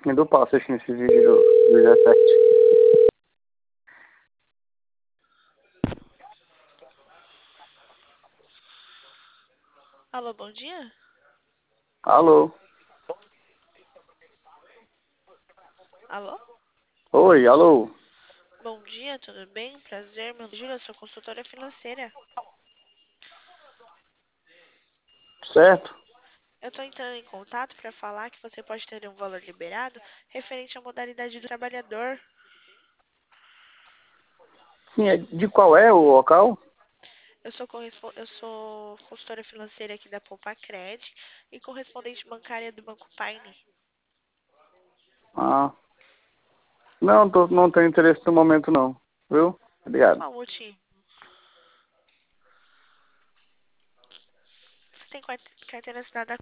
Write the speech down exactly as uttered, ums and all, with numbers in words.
Me dou pau assistindo esse vídeo do, do dezessete. Alô, bom dia? Alô? Alô? Oi, alô? Bom dia, tudo bem? Prazer, meu nome é Júlia, eu sou consultora financeira. Certo? Eu estou entrando em contato para falar que você pode ter um valor liberado referente à modalidade do trabalhador. Sim, é- de qual é o local? Eu sou, correspo- eu sou consultora financeira aqui da Poupacred e correspondente bancária do Banco Paine. Ah, não, tô, não tenho interesse no momento não, viu? Obrigado. Qual o motivo? Você tem quart- carteira assinada